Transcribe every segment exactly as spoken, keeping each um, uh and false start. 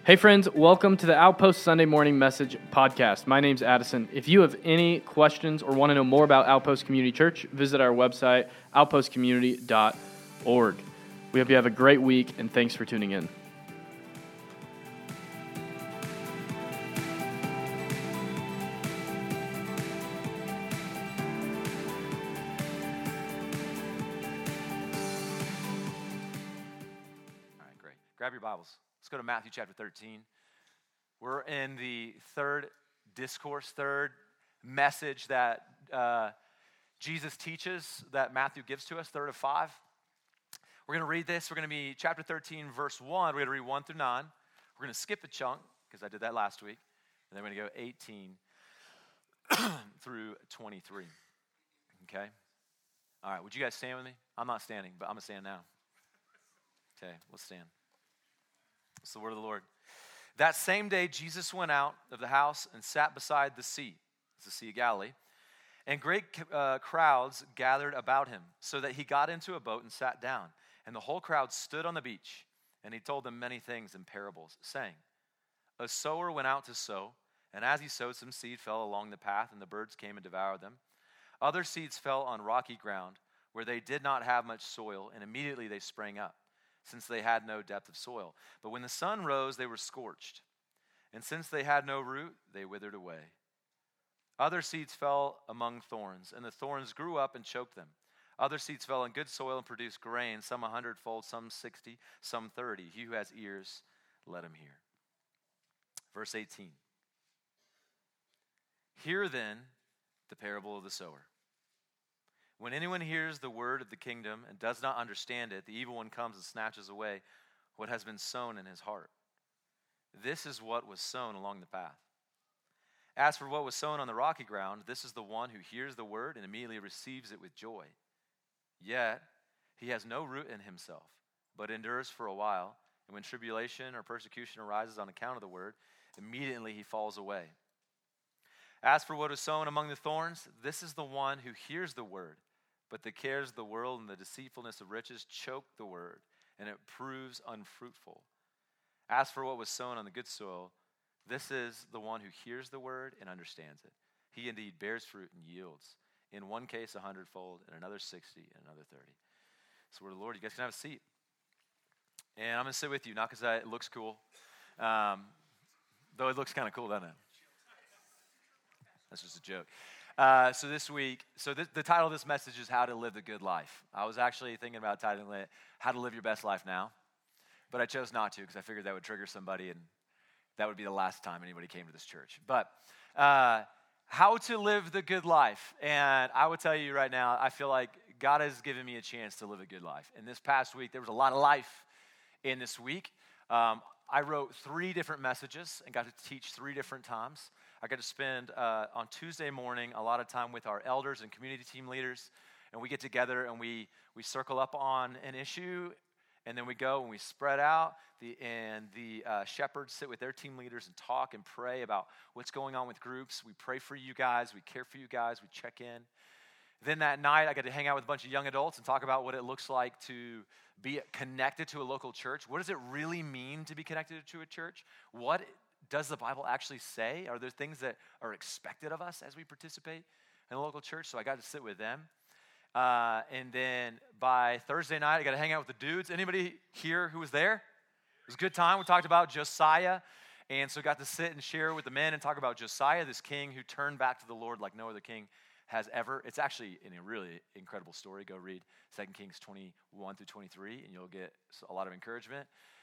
Hey friends, welcome to the Outpost Sunday Morning Message podcast. My name's Addison. If you have any questions or want to know more about Outpost Community Church, visit our website, outpost community dot org. We hope you have a great week, and thanks for tuning in. All right, great. Grab your Bibles. Let's go to Matthew chapter thirteen. We're in the third discourse, third message that uh, Jesus teaches, that Matthew gives to us, third of five. We're going to read this. We're going to be chapter thirteen, verse one. We're going to read one through nine. We're going to skip a chunk, because I did that last week. And then we're going to go eighteen through twenty-three. Okay? All right, would you guys stand with me? I'm not standing, but I'm going to stand now. Okay, let's stand. It's the word of the Lord. That same day, Jesus went out of the house and sat beside the sea. It's the Sea of Galilee. And great uh, crowds gathered about him, so that he got into a boat and sat down. And the whole crowd stood on the beach. And he told them many things in parables, saying, A sower went out to sow, and as he sowed, some seed fell along the path, and the birds came and devoured them. Other seeds fell on rocky ground, where they did not have much soil, and immediately they sprang up, since they had no depth of soil. But when the sun rose, they were scorched. And since they had no root, they withered away. Other seeds fell among thorns, and the thorns grew up and choked them. Other seeds fell in good soil and produced grain, some a hundredfold, some sixty, some thirty. He who has ears, let him hear. Verse eighteen. Hear then the parable of the sower. When anyone hears the word of the kingdom and does not understand it, the evil one comes and snatches away what has been sown in his heart. This is what was sown along the path. As for what was sown on the rocky ground, this is the one who hears the word and immediately receives it with joy. Yet he has no root in himself, but endures for a while. And when tribulation or persecution arises on account of the word, immediately he falls away. As for what is sown among the thorns, this is the one who hears the word, but the cares of the world and the deceitfulness of riches choke the word, and it proves unfruitful. As for what was sown on the good soil, this is the one who hears the word and understands it. He indeed bears fruit and yields, in one case a hundredfold, in another sixty, and another thirty. So word of the Lord, you guys can have a seat. And I'm going to sit with you, not because it looks cool, um, though it looks kind of cool, doesn't it? That's just a joke. Uh, so this week, so th- the title of this message is How to Live the Good Life. I was actually thinking about titling it How to Live Your Best Life Now, but I chose not to because I figured that would trigger somebody and that would be the last time anybody came to this church. But uh, how to live the good life. And I would tell you right now, I feel like God has given me a chance to live a good life. And this past week, there was a lot of life in this week. Um, I wrote three different messages and got to teach three different times. I got to spend uh, on Tuesday morning a lot of time with our elders and community team leaders, and we get together and we we circle up on an issue, and then we go and we spread out, the, and the uh, shepherds sit with their team leaders and talk and pray about what's going on with groups. We pray for you guys, we care for you guys, we check in. Then that night, I got to hang out with a bunch of young adults and talk about what it looks like to be connected to a local church. What does it really mean to be connected to a church? What does the Bible actually say? Are there things that are expected of us as we participate in a local church? So I got to sit with them. Uh, and then by Thursday night, I got to hang out with the dudes. Anybody here who was there? It was a good time. We talked about Josiah. And so got to sit and share with the men and talk about Josiah, this king who turned back to the Lord like no other king has ever. It's actually a really incredible story. Go read Second Kings twenty-one through twenty-three, and you'll get a lot of encouragement.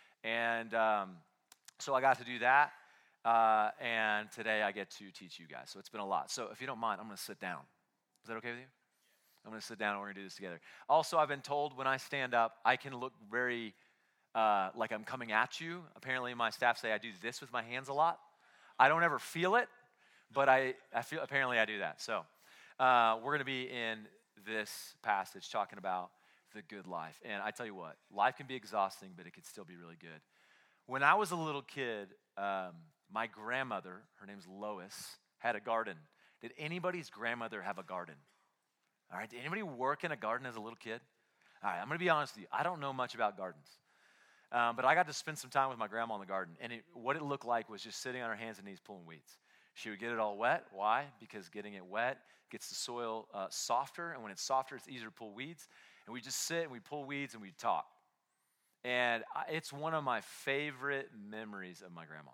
And um, so I got to do that. Uh, and today I get to teach you guys. So it's been a lot. So if you don't mind, I'm going to sit down. Is that okay with you? I'm going to sit down and we're going to do this together. Also, I've been told when I stand up, I can look very uh, like I'm coming at you. Apparently, my staff say I do this with my hands a lot. I don't ever feel it, but I, I feel apparently I do that. So uh, we're going to be in this passage talking about the good life. And I tell you what, life can be exhausting, but it can still be really good. When I was a little kid, um, my grandmother, her name's Lois, had a garden. Did anybody's grandmother have a garden? All right, did anybody work in a garden as a little kid? All right, I'm going to be honest with you. I don't know much about gardens. Um, but I got to spend some time with my grandma in the garden, and it, what it looked like was just sitting on her hands and knees pulling weeds. She would get it all wet. Why? Because getting it wet gets the soil uh, softer, and when it's softer, it's easier to pull weeds. And we just sit and we pull weeds and we talk. And I, it's one of my favorite memories of my grandma.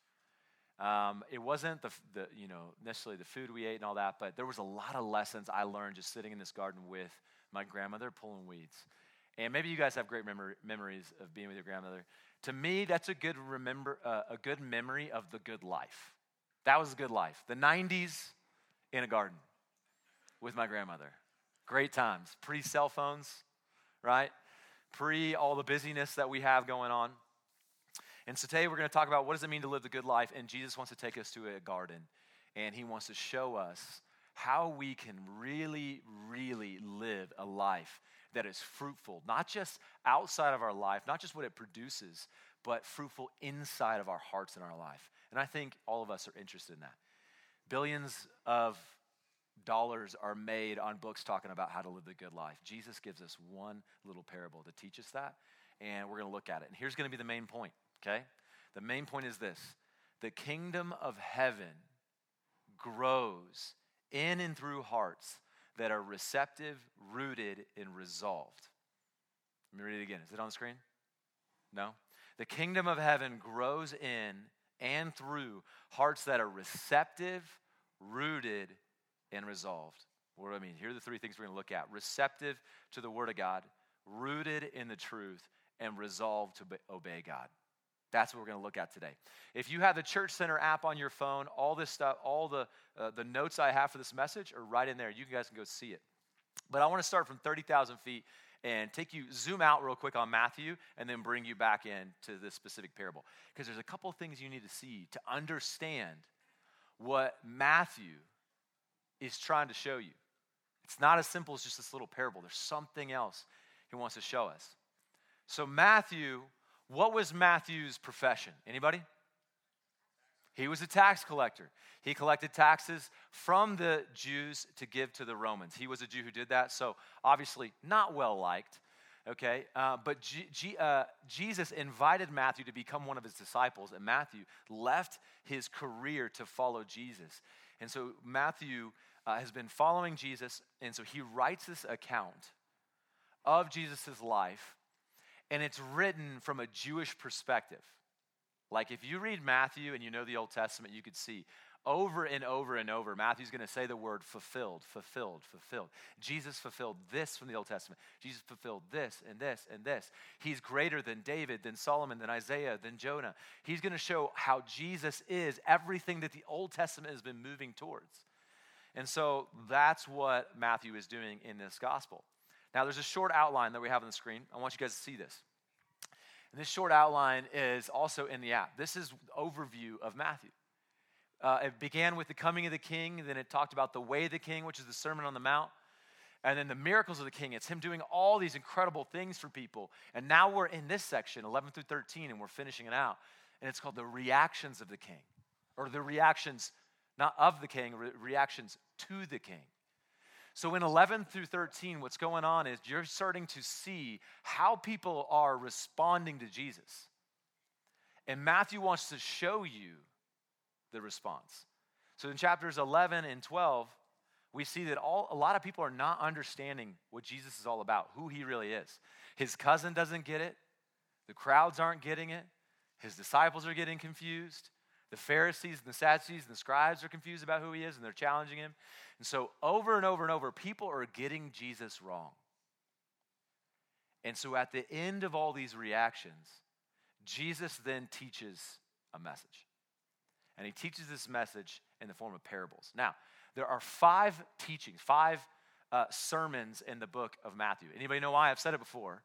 Um, it wasn't the, the, you know, necessarily the food we ate and all that, but there was a lot of lessons I learned just sitting in this garden with my grandmother pulling weeds. And maybe you guys have great memory, memories of being with your grandmother. To me, that's a good remember, uh, a good memory of the good life. That was a good life. The nineties in a garden with my grandmother. Great times. Pre-cell phones, right? Pre all the busyness that we have going on. And so today we're going to talk about what does it mean to live the good life, and Jesus wants to take us to a garden, and he wants to show us how we can really, really live a life that is fruitful, not just outside of our life, not just what it produces, but fruitful inside of our hearts and our life. And I think all of us are interested in that. Billions of dollars are made on books talking about how to live the good life. Jesus gives us one little parable to teach us that, and we're going to look at it. And here's going to be the main point. Okay? The main point is this. The kingdom of heaven grows in and through hearts that are receptive, rooted, and resolved. Let me read it again. Is it on the screen? No? The kingdom of heaven grows in and through hearts that are receptive, rooted, and resolved. What do I mean? Here are the three things we're going to look at. Receptive to the word of God, rooted in the truth, and resolved to obey God. That's what we're going to look at today. If you have the Church Center app on your phone, all this stuff, all the uh, the notes I have for this message are right in there. You guys can go see it. But I want to start from thirty thousand feet and take you, zoom out real quick on Matthew, and then bring you back in to this specific parable. Because there's a couple things you need to see to understand what Matthew is trying to show you. It's not as simple as just this little parable. There's something else he wants to show us. So Matthew... What was Matthew's profession? Anybody? He was a tax collector. He collected taxes from the Jews to give to the Romans. He was a Jew who did that, so obviously not well liked, okay? Uh, but G- G- uh, Jesus invited Matthew to become one of his disciples, and Matthew left his career to follow Jesus. And so Matthew uh, has been following Jesus, and so he writes this account of Jesus' life, and it's written from a Jewish perspective. Like if you read Matthew and you know the Old Testament, you could see over and over and over, Matthew's going to say the word fulfilled, fulfilled, fulfilled. Jesus fulfilled this from the Old Testament. Jesus fulfilled this and this and this. He's greater than David, than Solomon, than Isaiah, than Jonah. He's going to show how Jesus is everything that the Old Testament has been moving towards. And so that's what Matthew is doing in this gospel. Now, there's a short outline that we have on the screen. I want you guys to see this. And this short outline is also in the app. This is the overview of Matthew. Uh, it began with the coming of the king. Then it talked about the way of the king, which is the Sermon on the Mount. And then the miracles of the king. It's him doing all these incredible things for people. And now we're in this section, eleven through thirteen, and we're finishing it out. And it's called the reactions of the king. Or the reactions, not of the king, re- reactions to the king. So in eleven through thirteen, what's going on is you're starting to see how people are responding to Jesus. And Matthew wants to show you the response. So in chapters eleven and twelve, we see that all a lot of people are not understanding what Jesus is all about, who he really is. His cousin doesn't get it. The crowds aren't getting it. His disciples are getting confused. The Pharisees and the Sadducees and the scribes are confused about who he is, and they're challenging him. And so over and over and over, people are getting Jesus wrong. And so at the end of all these reactions, Jesus then teaches a message. And he teaches this message in the form of parables. Now, there are five teachings, five uh, sermons in the book of Matthew. Anybody know why? I've said it before.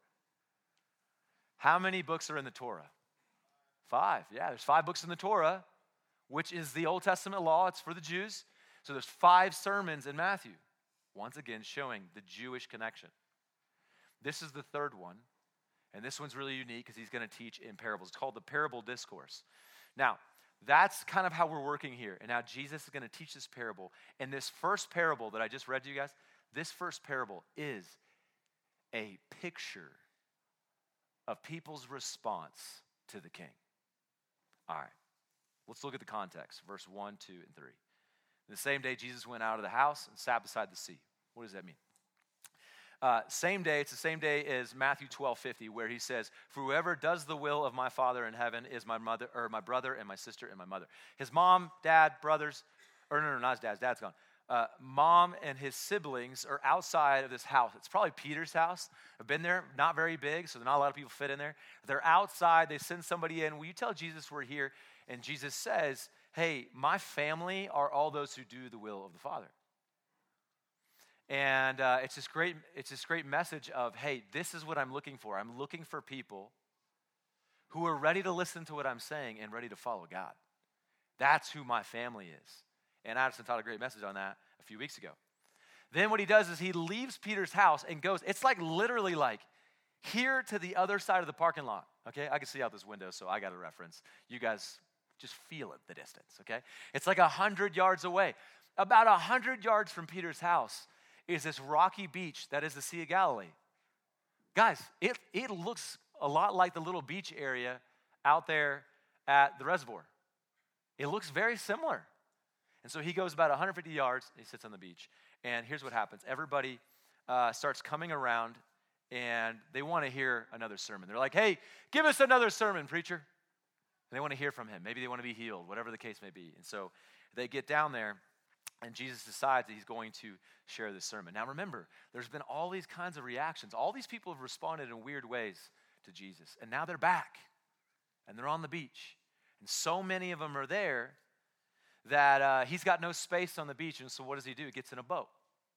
How many books are in the Torah? Five. Yeah, there's five books in the Torah, which is the Old Testament law. It's for the Jews. So there's five sermons in Matthew. Once again, showing the Jewish connection. This is the third one. And this one's really unique because he's going to teach in parables. It's called the Parable Discourse. Now, that's kind of how we're working here. And now Jesus is going to teach this parable. And this first parable that I just read to you guys, this first parable is a picture of people's response to the king. All right, let's look at the context, verse one, two, and three. The same day Jesus went out of the house and sat beside the sea. What does that mean? Uh, same day, it's the same day as Matthew twelve fifty, where he says, "For whoever does the will of my Father in heaven is my mother, or my brother and my sister and my mother." His mom, dad, brothers, or no, no, not his dad, his dad's gone. Uh, mom and his siblings are outside of this house. It's probably Peter's house. I've been there, not very big, so not a lot of people fit in there. They're outside. They send somebody in. Will you tell Jesus we're here? And Jesus says, hey, my family are all those who do the will of the Father. And uh, it's this great, it's this great message of, hey, this is what I'm looking for. I'm looking for people who are ready to listen to what I'm saying and ready to follow God. That's who my family is. And Addison taught a great message on that a few weeks ago. Then what he does is he leaves Peter's house and goes, it's like literally like here to the other side of the parking lot, okay? I can see out this window, so I got a reference. You guys just feel it, the distance, okay? It's like one hundred yards away. About one hundred yards from Peter's house is this rocky beach that is the Sea of Galilee. Guys, it, it looks a lot like the little beach area out there at the reservoir. It looks very similar. And so he goes about one hundred fifty yards, he sits on the beach, and here's what happens. Everybody uh, starts coming around, and they want to hear another sermon. They're like, hey, give us another sermon, preacher. And they want to hear from him. Maybe they want to be healed, whatever the case may be. And so they get down there, and Jesus decides that he's going to share this sermon. Now remember, there's been all these kinds of reactions. All these people have responded in weird ways to Jesus, and now they're back, and they're on the beach. And so many of them are there that uh, he's got no space on the beach, and so what does he do? He gets in a boat,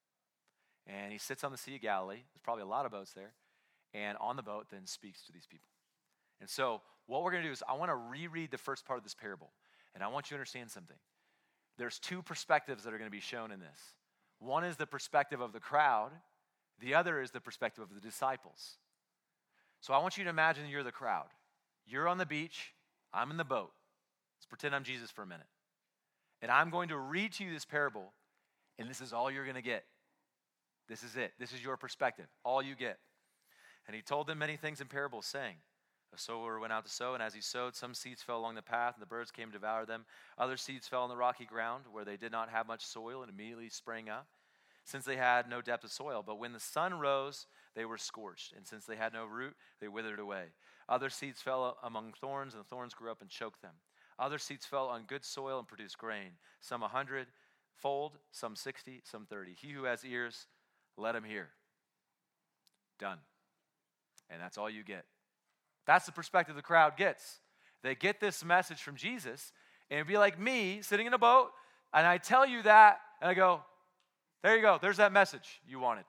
and he sits on the Sea of Galilee. There's probably a lot of boats there, and on the boat then speaks to these people. And so what we're going to do is I want to reread the first part of this parable, and I want you to understand something. There's two perspectives that are going to be shown in this. One is the perspective of the crowd. The other is the perspective of the disciples. So I want you to imagine you're the crowd. You're on the beach. I'm in the boat. Let's pretend I'm Jesus for a minute. And I'm going to read to you this parable, and this is all you're going to get. This is it. This is your perspective, all you get. And he told them many things in parables, saying, a sower went out to sow, and as he sowed, some seeds fell along the path, and the birds came to devour them. Other seeds fell on the rocky ground, where they did not have much soil, and immediately sprang up, since they had no depth of soil. But when the sun rose, they were scorched, and since they had no root, they withered away. Other seeds fell among thorns, and the thorns grew up and choked them. Other seeds fell on good soil and produced grain, some a hundred-fold, some sixty, some thirty. He who has ears, let him hear. Done. And that's all you get. That's the perspective the crowd gets. They get this message from Jesus, and it'd be like me sitting in a boat, and I tell you that, and I go, there you go, there's that message you wanted.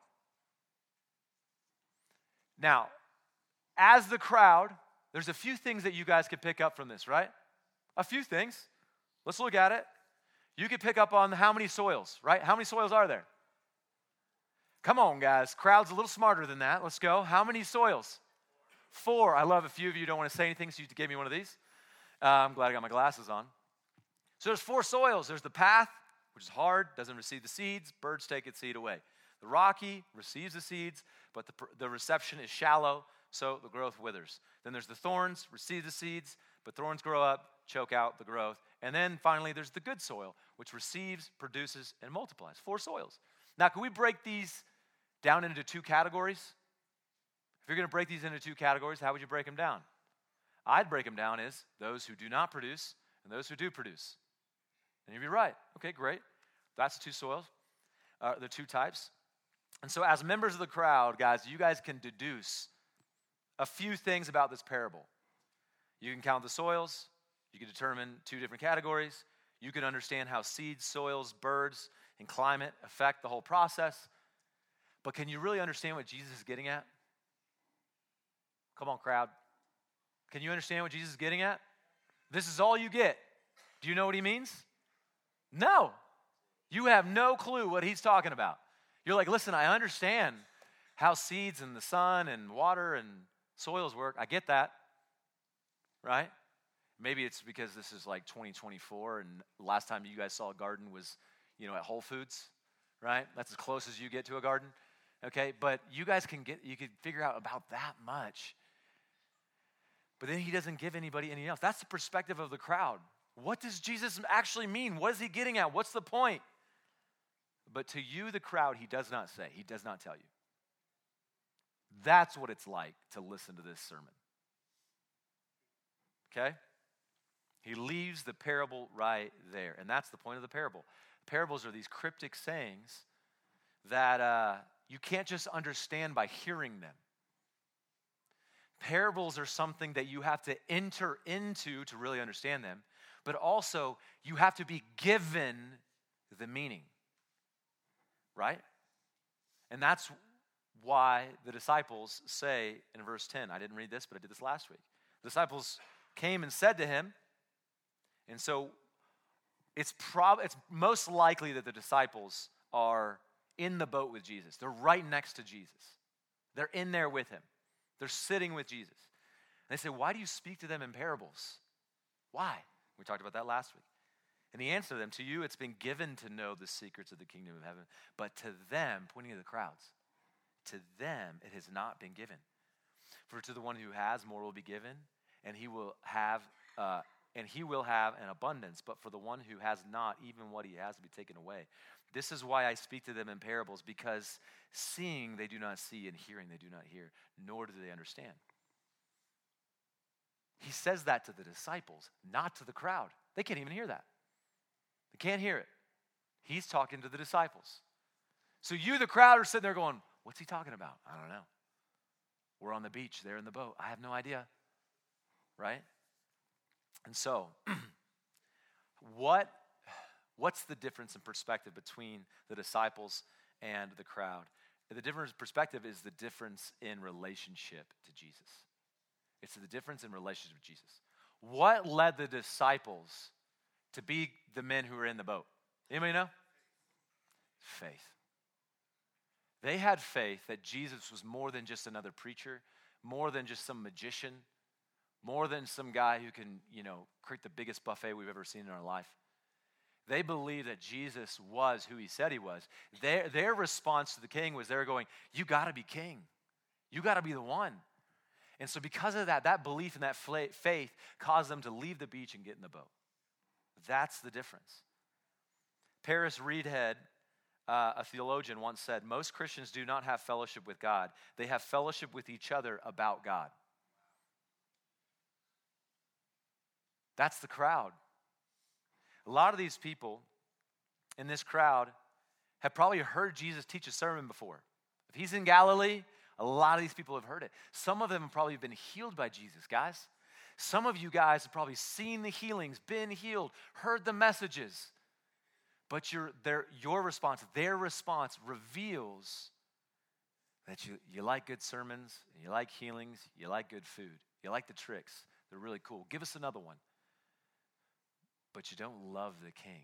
Now, as the crowd, there's a few things that you guys could pick up from this, right? A few things. Let's look at it. You could pick up on how many soils, right? How many soils are there? Come on, guys. Crowd's a little smarter than that. Let's go. How many soils? Four. I love a few of you don't want to say anything, so you gave me one of these. Uh, I'm glad I got my glasses on. So there's four soils. There's the path, which is hard, doesn't receive the seeds. Birds take its seed away. The rocky receives the seeds, but the, the reception is shallow, so the growth withers. Then there's the thorns, receive the seeds, but thorns grow up, choke out the growth. And then finally, there's the good soil, which receives, produces, and multiplies. Four soils. Now, can we break these down into two categories? If you're going to break these into two categories, how would you break them down? I'd break them down as those who do not produce and those who do produce. And you'd be right. Okay, great. That's the two soils, uh, the two types. And so as members of the crowd, guys, you guys can deduce a few things about this parable. You can count the soils. You can determine two different categories. You can understand how seeds, soils, birds, and climate affect the whole process. But can you really understand what Jesus is getting at? Come on, crowd. Can you understand what Jesus is getting at? This is all you get. Do you know what he means? No. You have no clue what he's talking about. You're like, listen, I understand how seeds and the sun and water and soils work. I get that, right? Maybe it's because this is like twenty twenty-four and last time you guys saw a garden was, you know, at Whole Foods, right? That's as close as you get to a garden, okay? But you guys can get, you can figure out about that much. But then he doesn't give anybody anything else. That's the perspective of the crowd. What does Jesus actually mean? What is he getting at? What's the point? But to you, the crowd, he does not say. He does not tell you. That's what it's like to listen to this sermon. Okay? He leaves the parable right there. And that's the point of the parable. Parables are these cryptic sayings that uh, you can't just understand by hearing them. Parables are something that you have to enter into to really understand them, but also you have to be given the meaning, right? And that's why the disciples say in verse ten, I didn't read this, but I did this last week. The disciples came and said to him, and so it's prob- it's most likely that the disciples are in the boat with Jesus. They're right next to Jesus. They're in there with him. They're sitting with Jesus. And they say, why do you speak to them in parables? Why? We talked about that last week. And he answered them, to you it's been given to know the secrets of the kingdom of heaven, but to them, pointing to the crowds, to them it has not been given. For to the one who has, more will be given, and he will have uh, and he will have an abundance. But for the one who has not, even what he has will be taken away. This is why I speak to them in parables, because seeing they do not see, and hearing they do not hear, nor do they understand. He says that to the disciples, not to the crowd. They can't even hear that. They can't hear it. He's talking to the disciples. So you, the crowd, are sitting there going, what's he talking about? I don't know. We're on the beach. They're in the boat. I have no idea. Right? And so, what, what's the difference in perspective between the disciples and the crowd? The difference in perspective is the difference in relationship to Jesus. It's the difference in relationship with Jesus. What led the disciples to be the men who were in the boat? Anybody know? Faith. They had faith that Jesus was more than just another preacher, more than just some magician, more than some guy who can, you know, create the biggest buffet we've ever seen in our life. They believed that Jesus was who he said he was. Their, their response to the king was they were going, you got to be king. You got to be the one. And so because of that, that belief and that faith caused them to leave the beach and get in the boat. That's the difference. Paris Reedhead, uh, a theologian, once said, most Christians do not have fellowship with God. They have fellowship with each other about God. That's the crowd. A lot of these people in this crowd have probably heard Jesus teach a sermon before. If he's in Galilee, a lot of these people have heard it. Some of them have probably been healed by Jesus, guys. Some of you guys have probably seen the healings, been healed, heard the messages. But your, their, your response, their response reveals that you, you like good sermons, you like healings, you like good food, you like the tricks. They're really cool. Give us another one. But you don't love the king.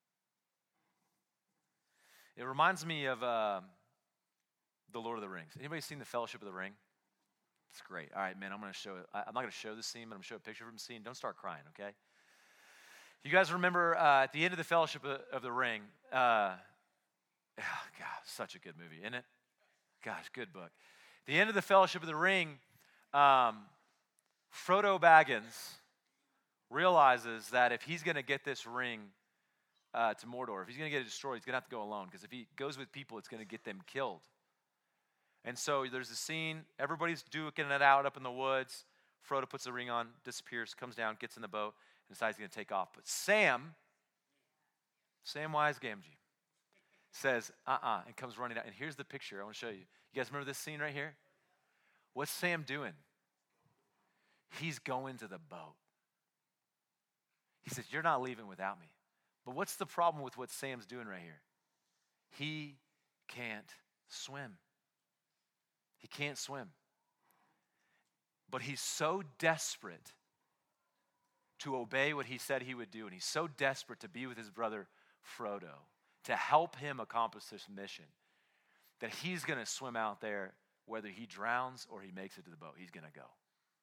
It reminds me of uh, the Lord of the Rings. Anybody seen the Fellowship of the Ring? It's great. All right, man, I'm going to show it. I'm not going to show the scene, but I'm going to show a picture from the scene. Don't start crying, okay? You guys remember uh, at the end of the Fellowship of, of the Ring, uh, oh, God, such a good movie, isn't it? Gosh, good book. The end of the Fellowship of the Ring, um, Frodo Baggins realizes that if he's going to get this ring uh, to Mordor, if he's going to get it destroyed, he's going to have to go alone, because if he goes with people, it's going to get them killed. And so there's a scene, everybody's duking it out up in the woods. Frodo puts the ring on, disappears, comes down, gets in the boat, and decides he's going to take off. But Sam, Samwise Gamgee, says, uh-uh, and comes running out. And here's the picture I want to show you. You guys remember this scene right here? What's Sam doing? He's going to the boat. He says, you're not leaving without me. But what's the problem with what Sam's doing right here? He can't swim. He can't swim. But he's so desperate to obey what he said he would do, and he's so desperate to be with his brother Frodo, to help him accomplish this mission, that he's going to swim out there, whether he drowns or he makes it to the boat. He's going to go.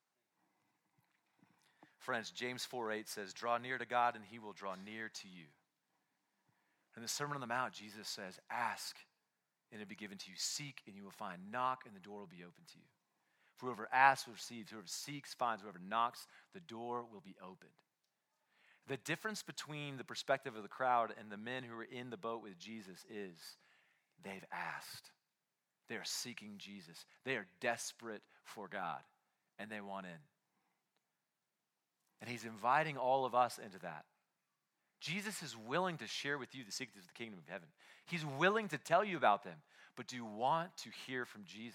Friends, James four eight says, draw near to God and he will draw near to you. In the Sermon on the Mount, Jesus says, ask and it will be given to you. Seek and you will find. Knock and the door will be open to you. For whoever asks will receive, whoever seeks finds, whoever knocks, the door will be opened. The difference between the perspective of the crowd and the men who were in the boat with Jesus is they've asked. They are seeking Jesus. They are desperate for God, and they want in. And he's inviting all of us into that. Jesus is willing to share with you the secrets of the kingdom of heaven. He's willing to tell you about them, but do you want to hear from Jesus?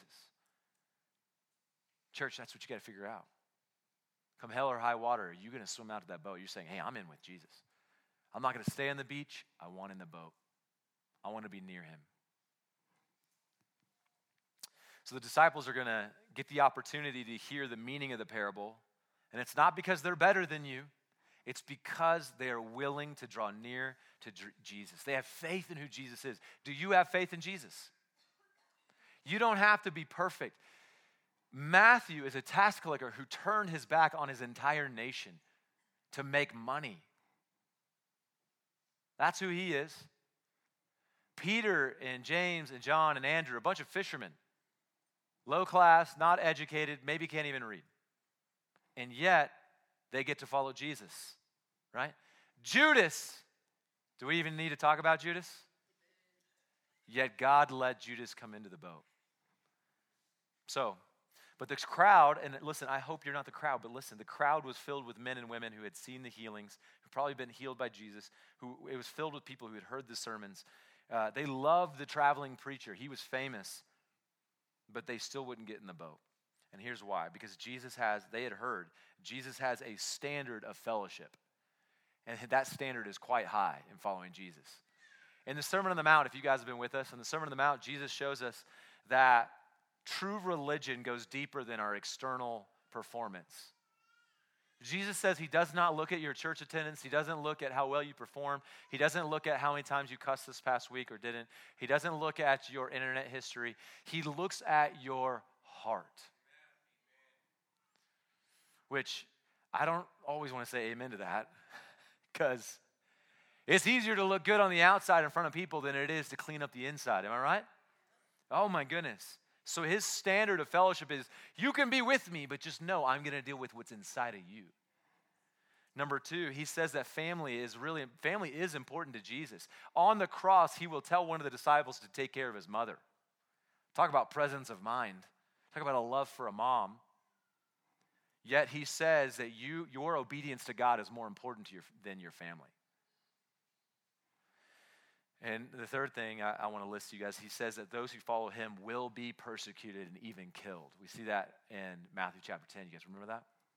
Church, that's what you got to figure out. Come hell or high water, are you going to swim out to that boat? You're saying, hey, I'm in with Jesus. I'm not going to stay on the beach. I want in the boat. I want to be near him. So the disciples are going to get the opportunity to hear the meaning of the parable. And it's not because they're better than you. It's because they are willing to draw near to Jesus. They have faith in who Jesus is. Do you have faith in Jesus? You don't have to be perfect. Matthew is a tax collector who turned his back on his entire nation to make money. That's who he is. Peter and James and John and Andrew, a bunch of fishermen. Low class, not educated, maybe can't even read. And yet, they get to follow Jesus, right? Judas, do we even need to talk about Judas? Yet God let Judas come into the boat. So, but this crowd, and listen, I hope you're not the crowd, but listen, the crowd was filled with men and women who had seen the healings, who probably been healed by Jesus, who it was filled with people who had heard the sermons. Uh, they loved the traveling preacher. He was famous, but they still wouldn't get in the boat. And here's why. Because Jesus has, they had heard, Jesus has a standard of fellowship. And that standard is quite high in following Jesus. In the Sermon on the Mount, if you guys have been with us, in the Sermon on the Mount, Jesus shows us that true religion goes deeper than our external performance. Jesus says he does not look at your church attendance. He doesn't look at how well you perform. He doesn't look at how many times you cussed this past week or didn't. He doesn't look at your internet history. He looks at your heart. Which I don't always want to say amen to that, because it's easier to look good on the outside in front of people than it is to clean up the inside. Am I right? Oh my goodness. So his standard of fellowship is, you can be with me, but just know I'm going to deal with what's inside of you. Number two, he says that family is really, family is important to Jesus. On the cross, he will tell one of the disciples to take care of his mother. Talk about presence of mind. Talk about a love for a mom. Yet he says that you, your obedience to God is more important to your, than your family. And the third thing I, I want to list to you guys, he says that those who follow him will be persecuted and even killed. We see that in Matthew chapter ten. You guys remember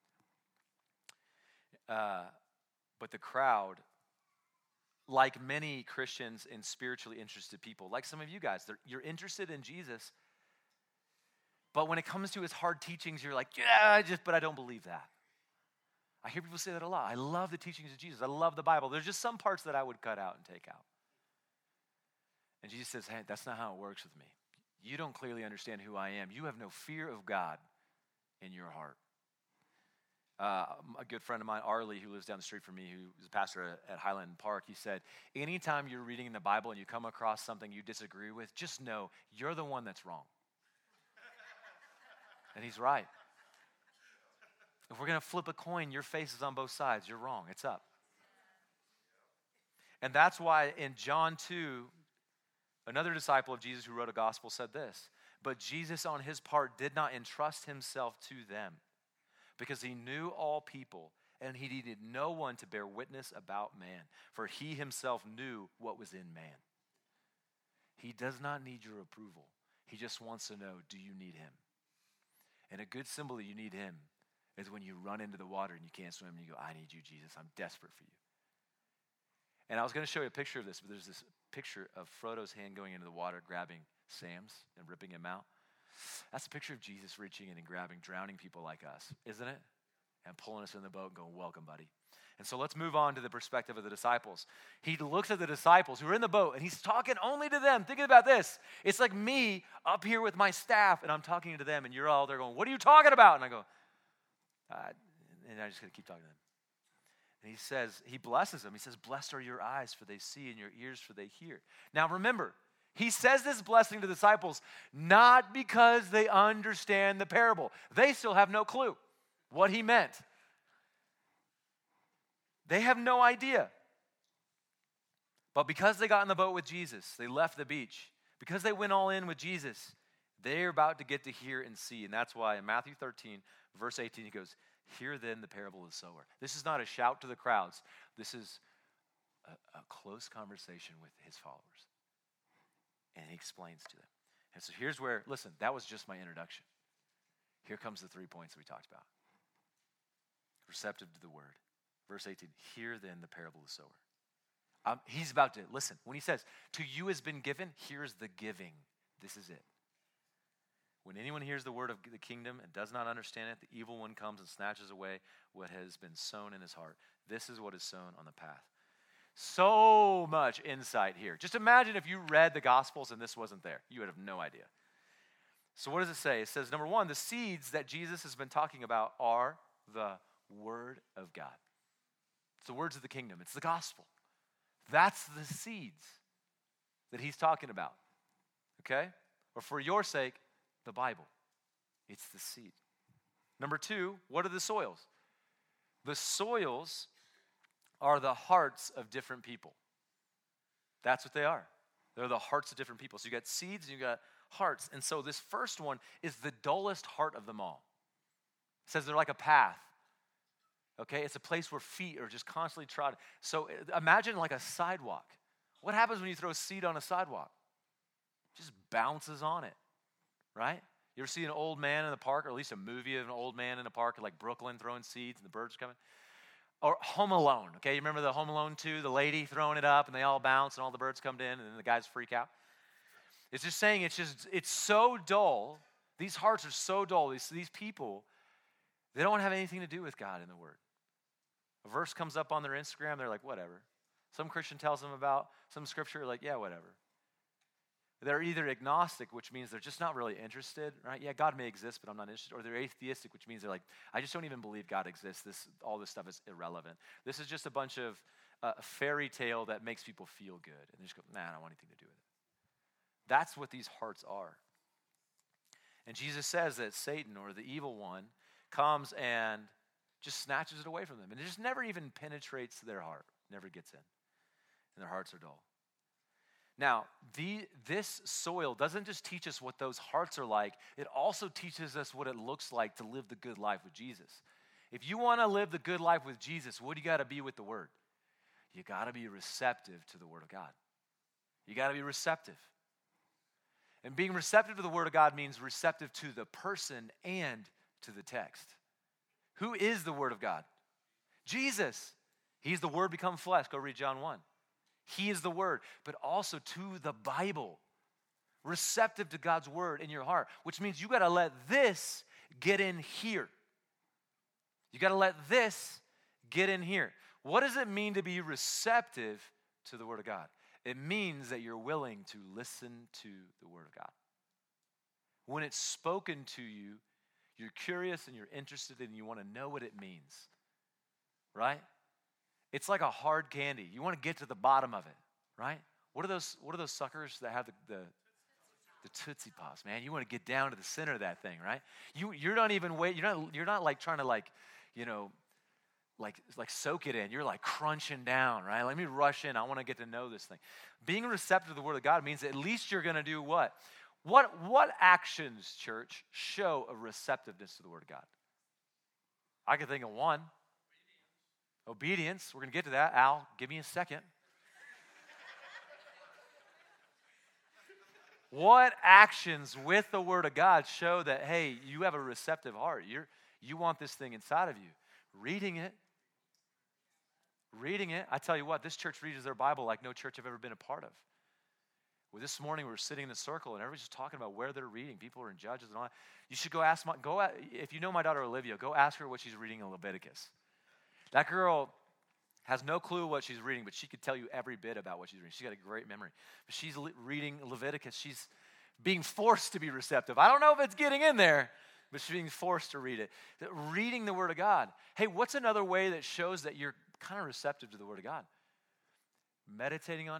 that? Uh, but the crowd, like many Christians and spiritually interested people, like some of you guys, you're interested in Jesus, but when it comes to his hard teachings, you're like, yeah, I just, but I don't believe that. I hear people say that a lot. I love the teachings of Jesus. I love the Bible. There's just some parts that I would cut out and take out. And Jesus says, hey, that's not how it works with me. You don't clearly understand who I am. You have no fear of God in your heart. Uh, a good friend of mine, Arlie, who lives down the street from me, who is a pastor at, at Highland Park, he said, anytime you're reading in the Bible and you come across something you disagree with, just know you're the one that's wrong. And he's right. If we're going to flip a coin, your face is on both sides. You're wrong. It's up. And that's why in John two, another disciple of Jesus who wrote a gospel said this, but Jesus on his part did not entrust himself to them because he knew all people and he needed no one to bear witness about man, for he himself knew what was in man. He does not need your approval. He just wants to know, do you need him? And a good symbol that you need him is when you run into the water and you can't swim and you go, I need you, Jesus. I'm desperate for you. And I was going to show you a picture of this, but there's this picture of Frodo's hand going into the water, grabbing Sam's and ripping him out. That's a picture of Jesus reaching in and grabbing drowning people like us, isn't it? And pulling us in the boat and going, welcome, buddy. And so let's move on to the perspective of the disciples. He looks at the disciples who are in the boat, and he's talking only to them. Think about this. It's like me up here with my staff, and I'm talking to them, and you're all there going, what are you talking about? And I go, uh, and I just got to keep talking to them. And he says, he blesses them. He says, blessed are your eyes, for they see, and your ears, for they hear. Now remember, He says this blessing to the disciples not because they understand the parable. They still have no clue what he meant. They have no idea. But because they got in the boat with Jesus, they left the beach. Because they went all in with Jesus, they're about to get to hear and see. And that's why in Matthew thirteen, verse eighteen, he goes, "Hear then the parable of the sower." This is not a shout to the crowds. This is a, a close conversation with his followers. And he explains to them. And so here's where, listen, that was just my introduction. Here comes the three points we talked about. Receptive to the word. Verse eighteen, "Hear then the parable of the sower." Um, he's about to, listen, when he says, "To you has been given," here's the giving. This is it. When anyone hears the word of the kingdom and does not understand it, the evil one comes and snatches away what has been sown in his heart. This is what is sown on the path. So much insight here. Just imagine if you read the Gospels and this wasn't there. You would have no idea. So what does it say? It says, number one, the seeds that Jesus has been talking about are the word of God. It's the words of the kingdom. It's the gospel. That's the seeds that he's talking about. Okay? Or for your sake, the Bible. It's the seed. Number two, what are the soils? The soils are the hearts of different people. That's what they are. They're the hearts of different people. So you got seeds and you got hearts. And so this first one is the dullest heart of them all. It says they're like a path. Okay, it's a place where feet are just constantly trodden. So imagine like a sidewalk. What happens when you throw a seed on a sidewalk? It just bounces on it, right? You ever see an old man in the park, or at least a movie of an old man in a park like Brooklyn throwing seeds and the birds coming? Or Home Alone, okay? You remember the Home Alone two, the lady throwing it up and they all bounce and all the birds come in and then the guys freak out? It's just saying it's just, it's so dull. These hearts are so dull. These, these people, they don't have anything to do with God in the Word. A verse comes up on their Instagram, they're like, whatever. Some Christian tells them about some scripture, like, yeah, whatever. They're either agnostic, which means they're just not really interested, right? Yeah, God may exist, but I'm not interested. Or they're atheistic, which means they're like, I just don't even believe God exists. This, all this stuff is irrelevant. This is just a bunch of uh, a fairy tale that makes people feel good. And they just go, nah, I don't want anything to do with it. That's what these hearts are. And Jesus says that Satan, or the evil one, comes and just snatches it away from them. And it just never even penetrates their heart, never gets in. And their hearts are dull. Now, the, this soil doesn't just teach us what those hearts are like, it also teaches us what it looks like to live the good life with Jesus. If you want to live the good life with Jesus, what do you got to be with the Word? You got to be receptive to the Word of God. You got to be receptive. And being receptive to the Word of God means receptive to the person and to the text. Who is the Word of God? Jesus. He's the Word become flesh. Go read John one. He is the Word, but also to the Bible. Receptive to God's Word in your heart, which means you got to let this get in here. You got to let this get in here. What does it mean to be receptive to the Word of God? It means that you're willing to listen to the Word of God. When it's spoken to you, you're curious and you're interested and you want to know what it means, right? It's like a hard candy. You want to get to the bottom of it, right? What are those, what are those suckers that have the, the, the Tootsie Pops, man? You want to get down to the center of that thing, right? You, you're not even wait. You're not, you're not like trying to like, you know, like, like soak it in. You're like crunching down, right? Let me rush in. I want to get to know this thing. Being receptive to the Word of God means at least you're going to do what? What, what actions, church, show a receptiveness to the Word of God? I can think of one. Obedience. We're going to get to that. Al, give me a second. What actions with the Word of God show that, hey, you have a receptive heart? You're, you want this thing inside of you. Reading it. Reading it. I tell you what, this church reads their Bible like no church I've ever been a part of. Well, this morning we were sitting in the circle and everybody's just talking about where they're reading. People are in Judges and all that. You should go ask my, go at, if you know my daughter Olivia, go ask her what she's reading in Leviticus. That girl has no clue what she's reading, but she could tell you every bit about what she's reading. She's got a great memory. But she's le- reading Leviticus. She's being forced to be receptive. I don't know if it's getting in there, but she's being forced to read it. Reading the Word of God. Hey, what's another way that shows that you're kind of receptive to the Word of God? Meditating on it,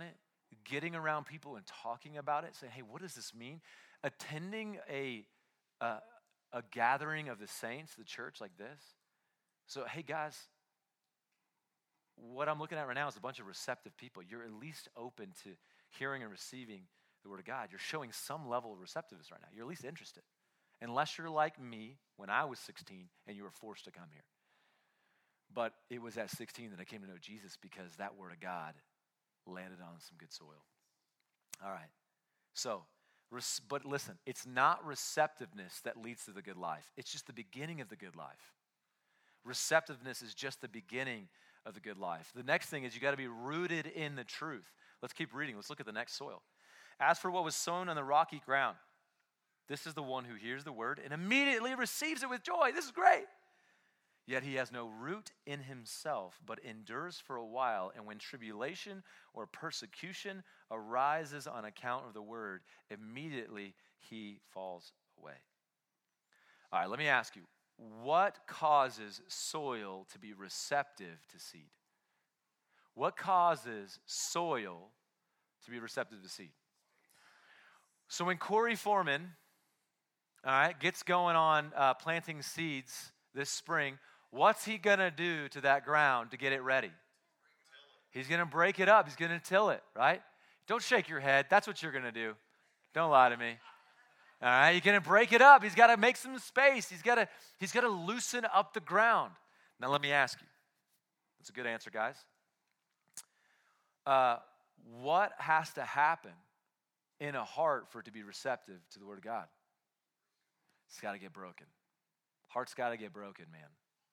getting around people and talking about it, saying, hey, what does this mean? Attending a, a, a gathering of the saints, the church like this. So, hey, guys, what I'm looking at right now is a bunch of receptive people. You're at least open to hearing and receiving the word of God. You're showing some level of receptiveness right now. You're at least interested. Unless you're like me when I was sixteen and you were forced to come here. But it was at sixteen that I came to know Jesus because that word of God landed on some good soil. All right. So, but listen, it's not receptiveness that leads to the good life. It's just the beginning of the good life. Receptiveness is just the beginning of the good life. The next thing is you got to be rooted in the truth. Let's keep reading. Let's look at the next soil. As for what was sown on the rocky ground, this is the one who hears the word and immediately receives it with joy. This is great. Yet he has no root in himself, but endures for a while. And when tribulation or persecution arises on account of the word, immediately he falls away. All right, let me ask you, what causes soil to be receptive to seed? What causes soil to be receptive to seed? So when Corey Foreman, all right, gets going on uh, planting seeds this spring, what's he going to do to that ground to get it ready? He's going to break it up. He's going to till it, right? Don't shake your head. That's what you're going to do. Don't lie to me. All right, you're going to break it up. He's got to make some space. He's got to he's got to loosen up the ground. Now let me ask you. That's a good answer, guys. Uh, what has to happen in a heart for it to be receptive to the word of God? It's got to get broken. Heart's got to get broken, man.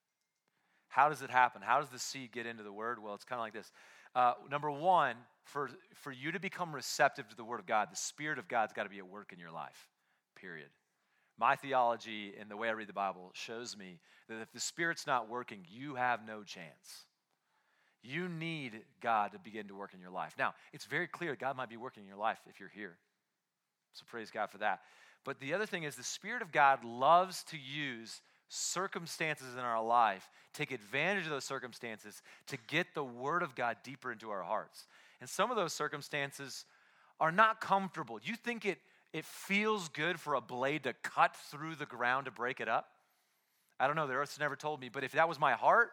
How does it happen? How does the seed get into the word? Well, it's kind of like this. Uh, number one, for, for you to become receptive to the word of God, the Spirit of God's got to be at work in your life, period. My theology and the way I read the Bible shows me that if the Spirit's not working, you have no chance. You need God to begin to work in your life. Now, it's very clear God might be working in your life if you're here. So praise God for that. But the other thing is the Spirit of God loves to use circumstances in our life, take advantage of those circumstances to get the word of God deeper into our hearts. And some of those circumstances are not comfortable. You think it, it feels good for a blade to cut through the ground to break it up? I don't know, the earth's never told me, but if that was my heart,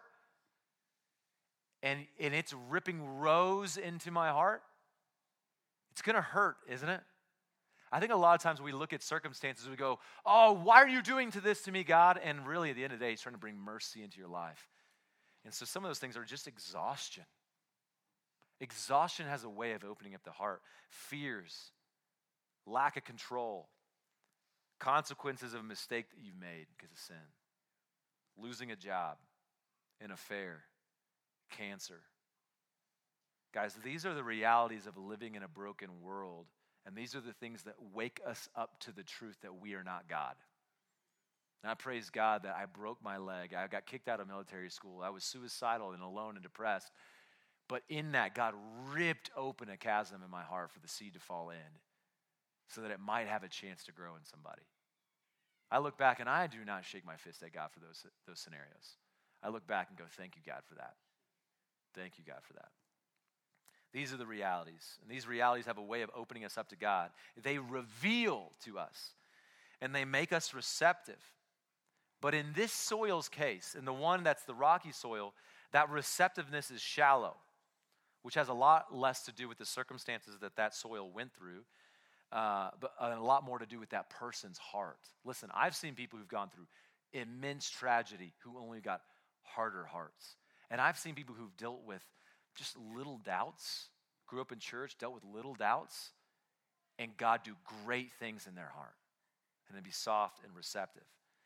and, and it's ripping rows into my heart, it's going to hurt, isn't it? I think a lot of times we look at circumstances, we go, oh, why are you doing to this to me, God? And really, at the end of the day, he's trying to bring mercy into your life. And so some of those things are just exhaustion. Exhaustion has a way of opening up the heart. Fears, lack of control, consequences of a mistake that you've made because of sin, losing a job, an affair, cancer. Guys, these are the realities of living in a broken world. And these are the things that wake us up to the truth that we are not God. And I praise God that I broke my leg. I got kicked out of military school. I was suicidal and alone and depressed. But in that, God ripped open a chasm in my heart for the seed to fall in so that it might have a chance to grow in somebody. I look back and I do not shake my fist at God for those, those scenarios. I look back and go, thank you, God, for that. Thank you, God, for that. These are the realities, and these realities have a way of opening us up to God. They reveal to us, and they make us receptive. But in this soil's case, in the one that's the rocky soil, that receptiveness is shallow, which has a lot less to do with the circumstances that that soil went through, uh, but a lot more to do with that person's heart. Listen, I've seen people who've gone through immense tragedy who only got harder hearts. And I've seen people who've dealt with just little doubts, grew up in church, dealt with little doubts, and God do great things in their heart, and then be soft and receptive.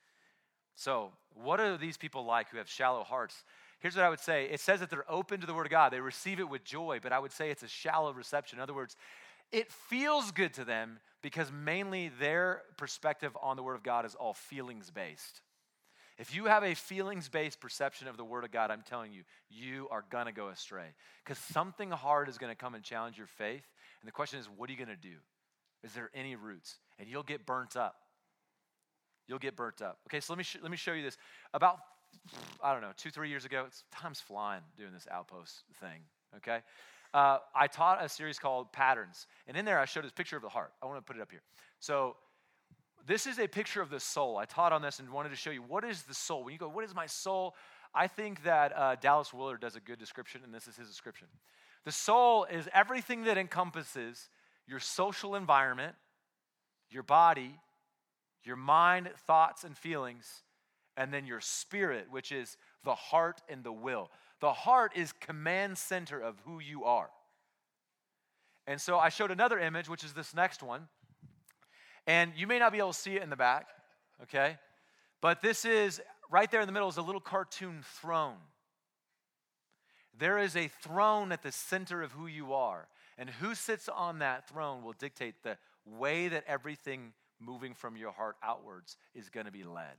So what are these people like who have shallow hearts? Here's what I would say. It says that they're open to the word of God. They receive it with joy, but I would say it's a shallow reception. In other words, it feels good to them because mainly their perspective on the word of God is all feelings-based. If you have a feelings-based perception of the word of God, I'm telling you, you are going to go astray. Because something hard is going to come and challenge your faith. And the question is, what are you going to do? Is there any roots? And you'll get burnt up. You'll get burnt up. Okay, so let me sh- let me show you this. About, I don't know, two, three years ago, it's, time's flying doing this Outpost thing, okay? uh, I taught a series called Patterns. And in there, I showed this picture of the heart. I want to put it up here. So this is a picture of the soul. I taught on this and wanted to show you, what is the soul? When you go, what is my soul? I think that uh, Dallas Willard does a good description, and this is his description. The soul is everything that encompasses your social environment, your body, your mind, thoughts, and feelings, and then your spirit, which is the heart and the will. The heart is command center of who you are. And so I showed another image, which is this next one. And you may not be able to see it in the back, okay? But this is, right there in the middle is a little cartoon throne. There is a throne at the center of who you are. And who sits on that throne will dictate the way that everything moving from your heart outwards is going to be led.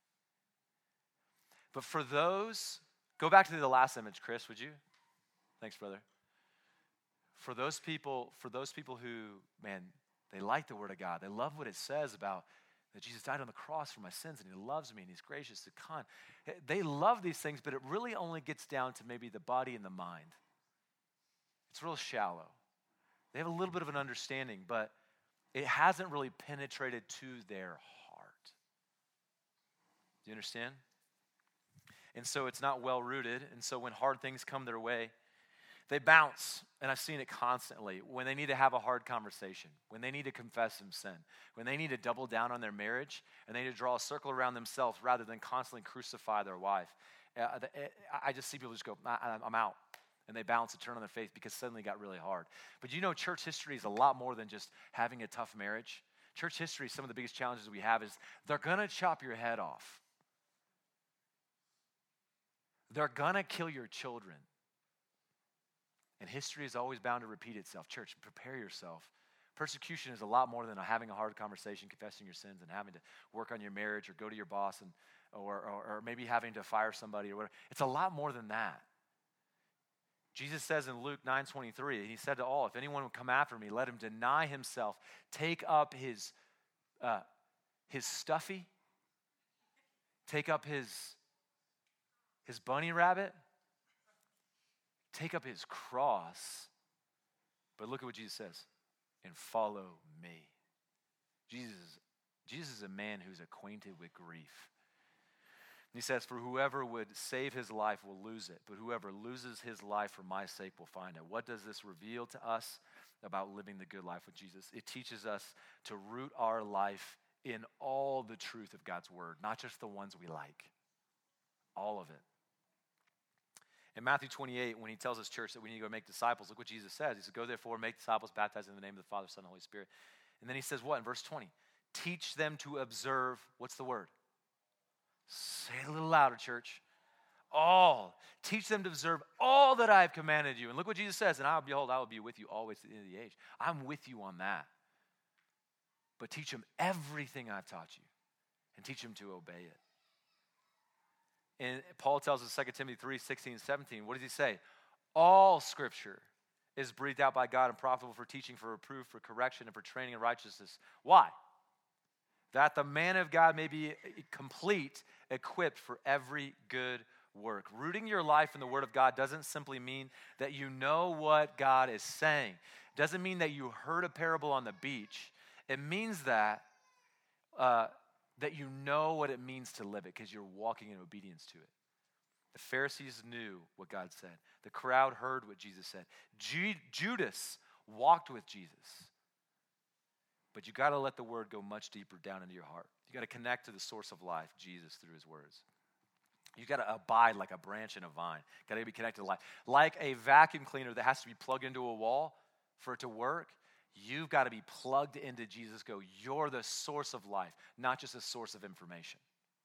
But for those, go back to the last image, Chris, would you? Thanks, brother. For those people, for those people who, man, they like the Word of God. They love what it says about that Jesus died on the cross for my sins, and He loves me, and He's gracious to kind. They love these things, but it really only gets down to maybe the body and the mind. It's real shallow. They have a little bit of an understanding, but it hasn't really penetrated to their heart. Do you understand? And so it's not well rooted, and so when hard things come their way, they bounce, and I've seen it constantly. When they need to have a hard conversation, when they need to confess some sin, when they need to double down on their marriage, and they need to draw a circle around themselves rather than constantly crucify their wife. Uh, I just see people just go, I'm out, and they bounce and turn on their faith because suddenly it got really hard. But you know, church history is a lot more than just having a tough marriage. Church history, some of the biggest challenges we have is they're going to chop your head off. They're going to kill your children. And history is always bound to repeat itself. Church, prepare yourself. Persecution is a lot more than having a hard conversation, confessing your sins, and having to work on your marriage or go to your boss and or, or, or maybe having to fire somebody or whatever. It's a lot more than that. Jesus says in Luke nine twenty-three, He said to all, if anyone would come after me, let him deny himself, take up his, uh, his stuffy, take up his, his bunny rabbit, take up his cross, but look at what Jesus says, and follow me. Jesus, Jesus is a man who's acquainted with grief. And He says, for whoever would save his life will lose it, but whoever loses his life for my sake will find it. What does this reveal to us about living the good life with Jesus? It teaches us to root our life in all the truth of God's word, not just the ones we like, all of it. In Matthew twenty-eight, when He tells His church that we need to go make disciples, look what Jesus says. He said, go therefore, make disciples, baptize in the name of the Father, Son, and Holy Spirit. And then He says what in verse twenty? Teach them to observe, what's the word? Say it a little louder, church. All. Teach them to observe all that I have commanded you. And look what Jesus says, and I will, behold, I will be with you always to the end of the age. I'm with you on that. But teach them everything I've taught you, and teach them to obey it. And Paul tells us Second Timothy three, sixteen, seventeen. What does he say? All Scripture is breathed out by God and profitable for teaching, for reproof, for correction, and for training in righteousness. Why? That the man of God may be complete, equipped for every good work. Rooting your life in the Word of God doesn't simply mean that you know what God is saying. It doesn't mean that you heard a parable on the beach. It means that uh, that you know what it means to live it because you're walking in obedience to it. The Pharisees knew what God said. The crowd heard what Jesus said. Ju- Judas walked with Jesus. But you got to let the word go much deeper down into your heart. You got to connect to the source of life, Jesus, through His words. You got to abide like a branch in a vine. Got to be connected to life. Like a vacuum cleaner that has to be plugged into a wall for it to work, you've got to be plugged into Jesus. Go, you're the source of life, not just a source of information.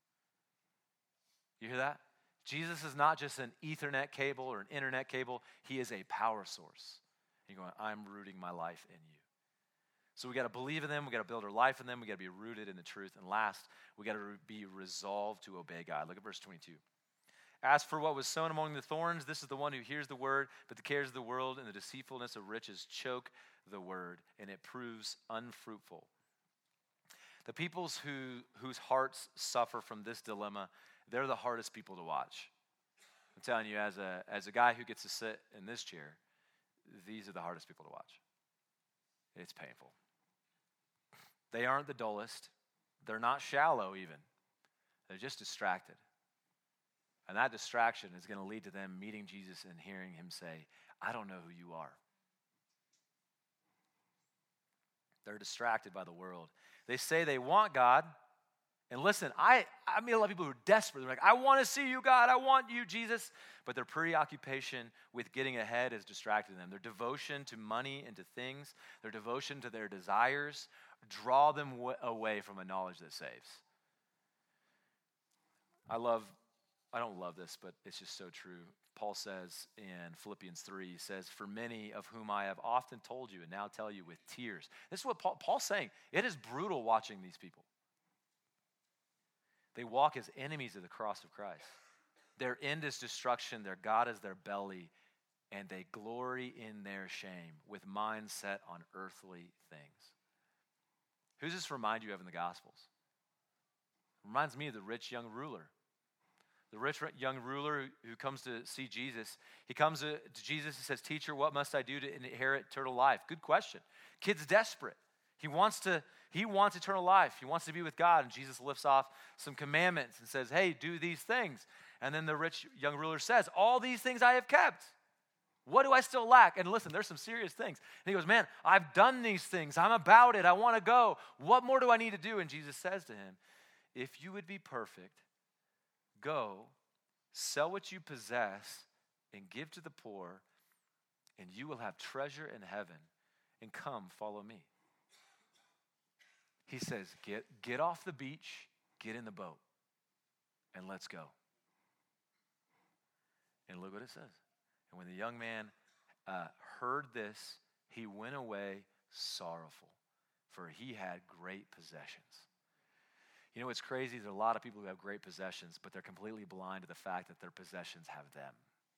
You hear that? Jesus is not just an Ethernet cable or an internet cable. He is a power source. You're going, I'm rooting my life in you. So we got to believe in them. We got to build our life in them. We got to be rooted in the truth. And last, we got to re- be resolved to obey God. Look at verse twenty-two. As for what was sown among the thorns, this is the one who hears the word, but the cares of the world and the deceitfulness of riches choke the word, and it proves unfruitful. The peoples who whose hearts suffer from this dilemma, they're the hardest people to watch. I'm telling you, as a as a guy who gets to sit in this chair, these are the hardest people to watch. It's painful. They aren't the dullest. They're not shallow even. They're just distracted. And that distraction is going to lead to them meeting Jesus and hearing him say, I don't know who you are. They're distracted by the world. They say they want God. And listen, I, I meet a lot of people who are desperate. They're like, I want to see you, God. I want you, Jesus. But their preoccupation with getting ahead has distracted them. Their devotion to money and to things, their devotion to their desires, draw them w- away from a knowledge that saves. I love, I don't love this, but it's just so true. Paul says in Philippians three, he says, for many of whom I have often told you and now tell you with tears. This is what Paul, Paul's saying. It is brutal watching these people. They walk as enemies of the cross of Christ. Their end is destruction. Their God is their belly. And they glory in their shame with minds set on earthly things. Who does this remind you of in the Gospels? It reminds me of the rich young ruler. The rich young ruler who comes to see Jesus. He comes to Jesus and says, Teacher, what must I do to inherit eternal life? Good question. Kid's desperate. He wants to, he wants eternal life. He wants to be with God. And Jesus lifts off some commandments and says, hey, do these things. And then the rich young ruler says, all these things I have kept. What do I still lack? And listen, there's some serious things. And he goes, man, I've done these things. I'm about it. I want to go. What more do I need to do? And Jesus says to him, if you would be perfect, go, sell what you possess, and give to the poor, and you will have treasure in heaven. And come, follow me. He says, get, get off the beach, get in the boat, and let's go. And look what it says. And when the young man uh, heard this, he went away sorrowful, for he had great possessions. You know what's crazy? There's a lot of people who have great possessions, but they're completely blind to the fact that their possessions have them.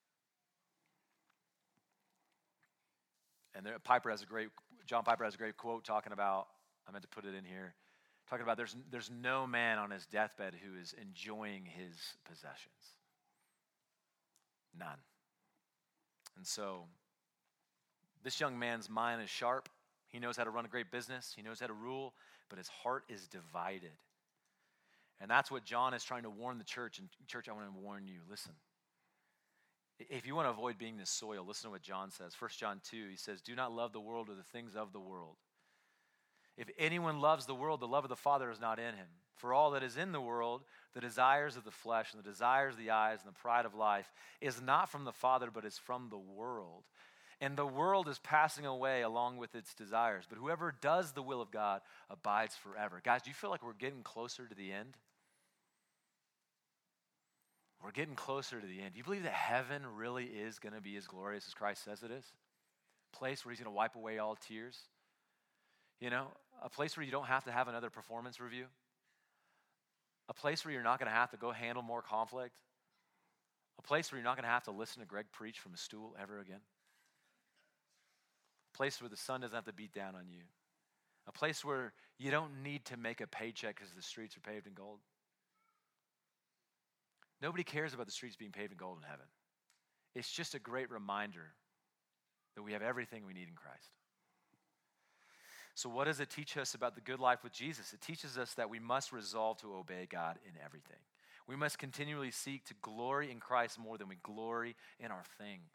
And there, Piper has a great, John Piper has a great quote talking about, I meant to put it in here, talking about there's, there's no man on his deathbed who is enjoying his possessions. None. And so, this young man's mind is sharp. He knows how to run a great business. He knows how to rule, but his heart is divided. And that's what John is trying to warn the church. And church, I want to warn you, listen. If you want to avoid being this soil, listen to what John says. First John two, he says, do not love the world or the things of the world. If anyone loves the world, the love of the Father is not in him. For all that is in the world, the desires of the flesh and the desires of the eyes and the pride of life is not from the Father, but is from the world. And the world is passing away along with its desires. But whoever does the will of God abides forever. Guys, do you feel like we're getting closer to the end? We're getting closer to the end. Do you believe that heaven really is going to be as glorious as Christ says it is? A place where he's going to wipe away all tears. You know, a place where you don't have to have another performance review. A place where you're not going to have to go handle more conflict. A place where you're not going to have to listen to Greg preach from a stool ever again. A place where the sun doesn't have to beat down on you. A place where you don't need to make a paycheck because the streets are paved in gold. Nobody cares about the streets being paved in gold in heaven. It's just a great reminder that we have everything we need in Christ. So what does it teach us about the good life with Jesus? It teaches us that we must resolve to obey God in everything. We must continually seek to glory in Christ more than we glory in our things.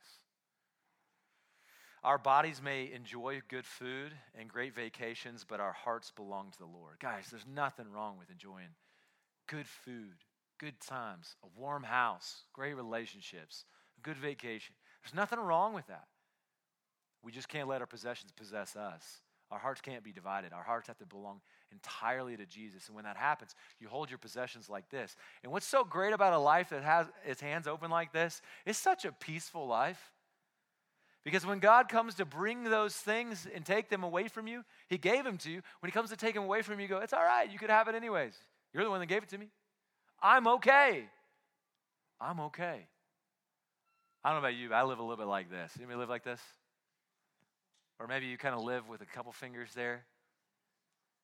Our bodies may enjoy good food and great vacations, but our hearts belong to the Lord. Guys, there's nothing wrong with enjoying good food, good times, a warm house, great relationships, a good vacation. There's nothing wrong with that. We just can't let our possessions possess us. Our hearts can't be divided. Our hearts have to belong entirely to Jesus. And when that happens, you hold your possessions like this. And what's so great about a life that has its hands open like this, it's such a peaceful life. Because when God comes to bring those things and take them away from you, he gave them to you. When he comes to take them away from you, you go, it's all right, you could have it anyways. You're the one that gave it to me. I'm okay. I'm okay. I don't know about you, but I live a little bit like this. Anybody live like this? Or maybe you kind of live with a couple fingers there.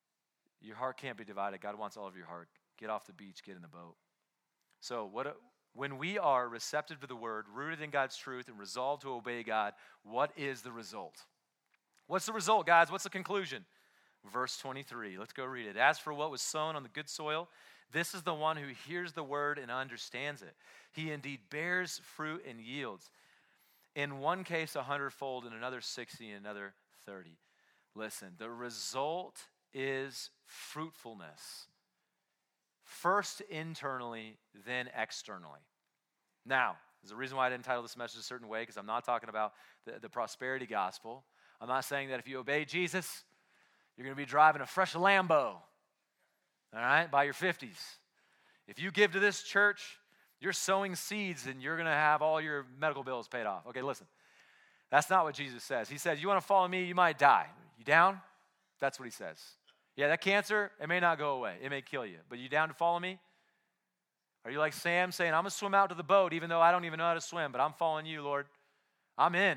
Your heart can't be divided. God wants all of your heart. Get off the beach, get in the boat. So what When we are receptive to the word, rooted in God's truth, and resolved to obey God, what is the result? What's the result, guys? What's the conclusion? Verse twenty-three. Let's go read it. As for what was sown on the good soil, this is the one who hears the word and understands it. He indeed bears fruit and yields. In one case, a hundredfold, in another sixty, and another thirty. Listen, the result is fruitfulness. First internally, then externally. Now, there's a reason why I didn't title this message a certain way, because I'm not talking about the, the prosperity gospel. I'm not saying that if you obey Jesus, you're going to be driving a fresh Lambo, all right, by your fifties. If you give to this church, you're sowing seeds and you're going to have all your medical bills paid off. Okay, listen, that's not what Jesus says. He says, you want to follow me, you might die. You down? That's what he says. Yeah, that cancer, it may not go away. It may kill you. But you down to follow me? Are you like Sam saying, I'm going to swim out to the boat even though I don't even know how to swim, but I'm following you, Lord. I'm in.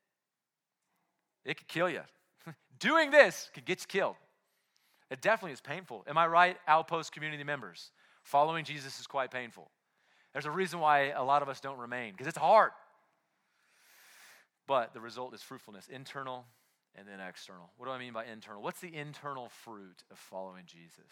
It could kill you. Doing this could get you killed. It definitely is painful. Am I right, Outpost community members? Following Jesus is quite painful. There's a reason why a lot of us don't remain, because it's hard. But the result is fruitfulness, internal and then external. What do I mean by internal? What's the internal fruit of following Jesus?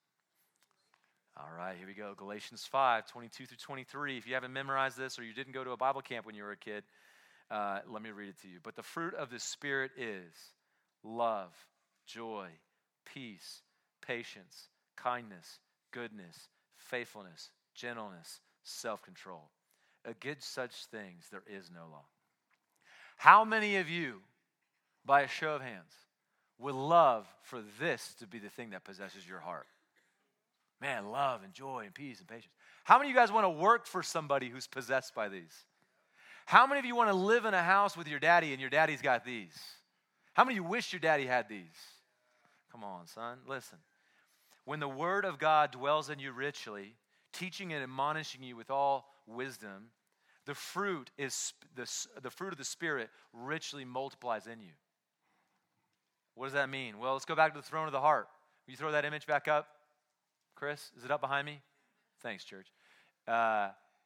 All right, here we go. Galatians five, twenty-two through twenty-three. If you haven't memorized this or you didn't go to a Bible camp when you were a kid, uh, let me read it to you. But the fruit of the Spirit is love, joy, peace, patience, kindness, goodness, faithfulness, gentleness, self-control. Against such things there is no law. How many of you, by a show of hands, would love for this to be the thing that possesses your heart? Man, love and joy and peace and patience. How many of you guys want to work for somebody who's possessed by these? How many of you want to live in a house with your daddy and your daddy's got these? How many of you wish your daddy had these? Come on, son, listen. When the word of God dwells in you richly, teaching and admonishing you with all wisdom, the fruit is the, the fruit of the Spirit richly multiplies in you. What does that mean? Well, let's go back to the throne of the heart. Will you throw that image back up? Chris, is it up behind me? Thanks, church. Uh,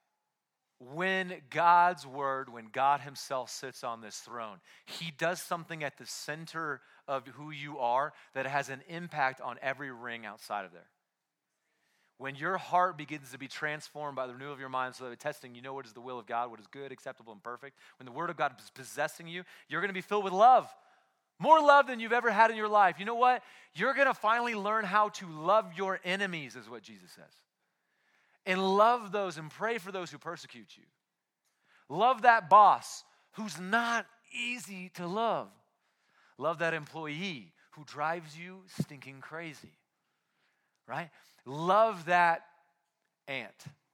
when God's word, when God himself sits on this throne, he does something at the center of who you are that has an impact on every ring outside of there. When your heart begins to be transformed by the renewal of your mind, so that testing, you know what is the will of God, what is good, acceptable, and perfect. When the word of God is possessing you, you're going to be filled with love. More love than you've ever had in your life. You know what? You're going to finally learn how to love your enemies, is what Jesus says. And love those and pray for those who persecute you. Love that boss who's not easy to love. Love that employee who drives you stinking crazy. Right? Love that aunt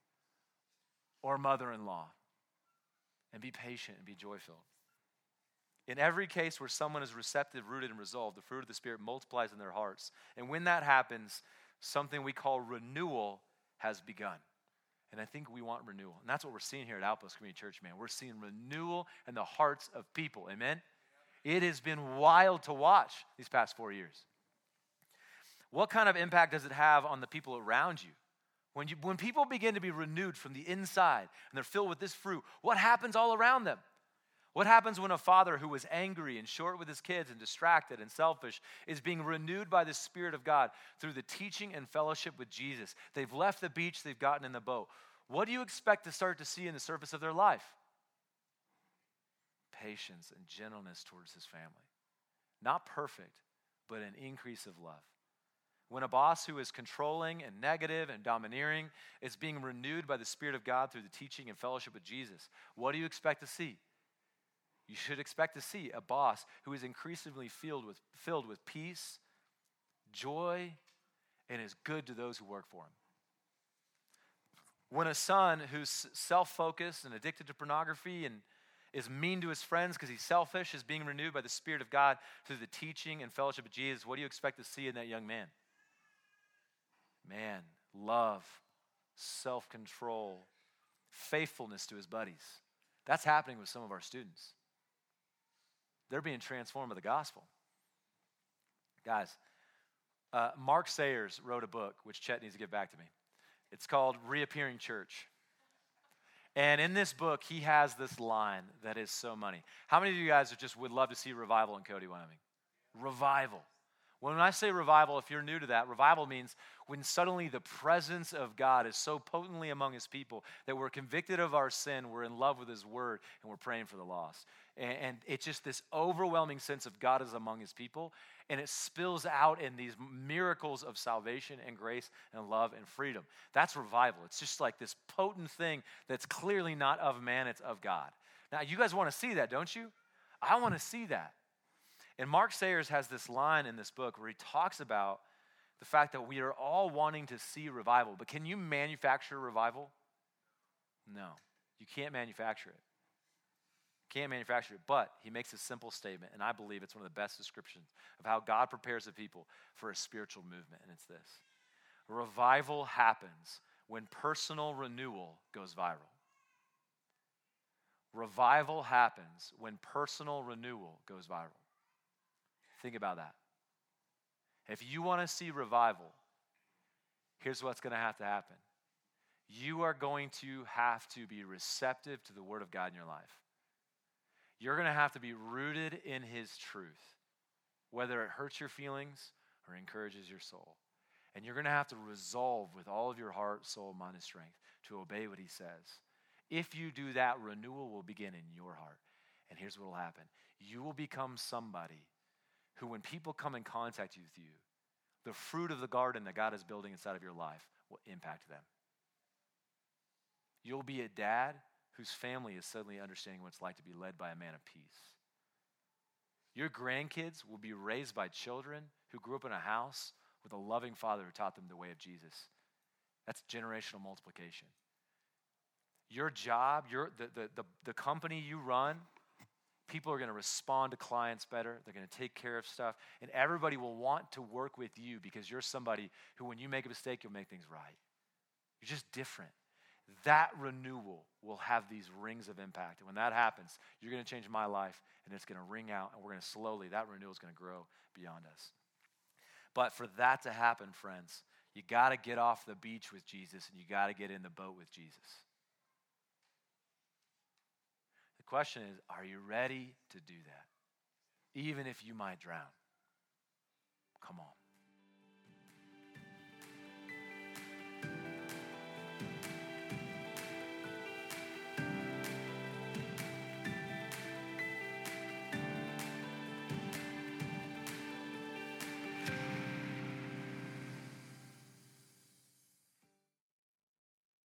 or mother-in-law. And be patient and be joy-filled. In every case where someone is receptive, rooted, and resolved, the fruit of the Spirit multiplies in their hearts. And when that happens, something we call renewal has begun. And I think we want renewal. And that's what we're seeing here at Outpost Community Church, man. We're seeing renewal in the hearts of people. Amen? It has been wild to watch these past four years. What kind of impact does it have on the people around you? When, you, when people begin to be renewed from the inside and they're filled with this fruit, what happens all around them? What happens when a father who was angry and short with his kids and distracted and selfish is being renewed by the Spirit of God through the teaching and fellowship with Jesus? They've left the beach, they've gotten in the boat. What do you expect to start to see in the surface of their life? Patience and gentleness towards his family. Not perfect, but an increase of love. When a boss who is controlling and negative and domineering is being renewed by the Spirit of God through the teaching and fellowship with Jesus, what do you expect to see? You should expect to see a boss who is increasingly filled with, filled with peace, joy, and is good to those who work for him. When a son who's self-focused and addicted to pornography and is mean to his friends because he's selfish is being renewed by the Spirit of God through the teaching and fellowship of Jesus, what do you expect to see in that young man? Man, love, self-control, faithfulness to his buddies. That's happening with some of our students. They're being transformed by the gospel. Guys, uh, Mark Sayers wrote a book, which Chet needs to get back to me. It's called Reappearing Church. And in this book, he has this line that is so money. How many of you guys are just would love to see revival in Cody, Wyoming? Revival. When I say revival, if you're new to that, revival means when suddenly the presence of God is so potently among his people that we're convicted of our sin, we're in love with his word, and we're praying for the lost. And, and it's just this overwhelming sense of God is among his people, and it spills out in these miracles of salvation and grace and love and freedom. That's revival. It's just like this potent thing that's clearly not of man, it's of God. Now, you guys want to see that, don't you? I want to see that. And Mark Sayers has this line in this book where he talks about the fact that we are all wanting to see revival. But can you manufacture revival? No, you can't manufacture it. Can't manufacture it. But he makes a simple statement, and I believe it's one of the best descriptions of how God prepares the people for a spiritual movement, and it's this. Revival happens when personal renewal goes viral. Revival happens when personal renewal goes viral. Think about that. If you want to see revival, here's what's going to have to happen. You are going to have to be receptive to the word of God in your life. You're going to have to be rooted in his truth, whether it hurts your feelings or encourages your soul. And you're going to have to resolve with all of your heart, soul, mind, and strength to obey what he says. If you do that, renewal will begin in your heart. And here's what will happen. You will become somebody who, when people come in contact with you, the fruit of the garden that God is building inside of your life will impact them. You'll be a dad whose family is suddenly understanding what it's like to be led by a man of peace. Your grandkids will be raised by children who grew up in a house with a loving father who taught them the way of Jesus. That's generational multiplication. Your job, your the the the, the company you run, people are going to respond to clients better. They're going to take care of stuff. And everybody will want to work with you because you're somebody who, when you make a mistake, you'll make things right. You're just different. That renewal will have these rings of impact. And when that happens, you're going to change my life, and it's going to ring out, and we're going to slowly, that renewal is going to grow beyond us. But for that to happen, friends, you got to get off the beach with Jesus, and you got to get in the boat with Jesus. The question is, are you ready to do that? Even if you might drown. Come on.